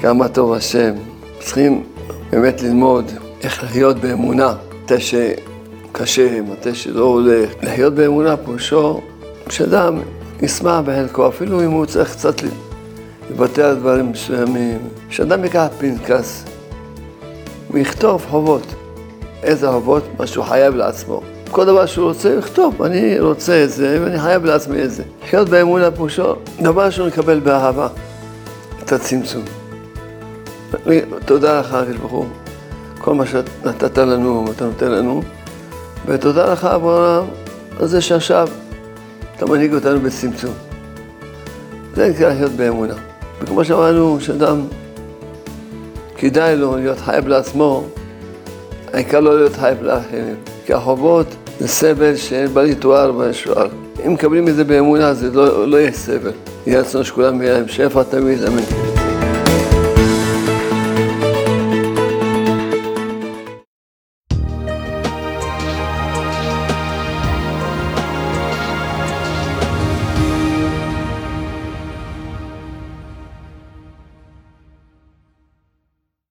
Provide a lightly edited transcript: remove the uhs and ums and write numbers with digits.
כמה טוב השם. צריכים באמת ללמוד איך לחיות באמונה. מתי שקשה, מתי שלא הולך. לחיות באמונה פירושו שאדם ישמח בחלקו, אפילו אם הוא צריך קצת לוותר על דברים מסוימים. שאדם ייקח פנקס ויכתוב חובות. איזה חובות? מה שהוא חייב לעצמו. כל דבר שהוא רוצה, יכתוב, אני רוצה את זה ואני חייב לעצמי את זה. לחיות באמונה פירושו, דבר שהוא נקבל באהבה, את הצמצום. תודה לך, הקדוש ברוך הוא, כל מה שנתת לנו ואתה נותן לנו, ותודה לך אברהם על זה שעכשיו אתה מנהיג אותנו בצמצום. זה נקרא לחיות באמונה. וכמו שאמרנו, שאדם כדאי לו להיות חייב לעצמו, העיקר לא להיות חייב לאחרים. כי החובות זה סבל שאין בה לתואר וישוער. אם מקבלים את זה באמונה, זה לא יהיה סבל. יהיה רצון שכולם יהיה להם שפע תמיד, אמן.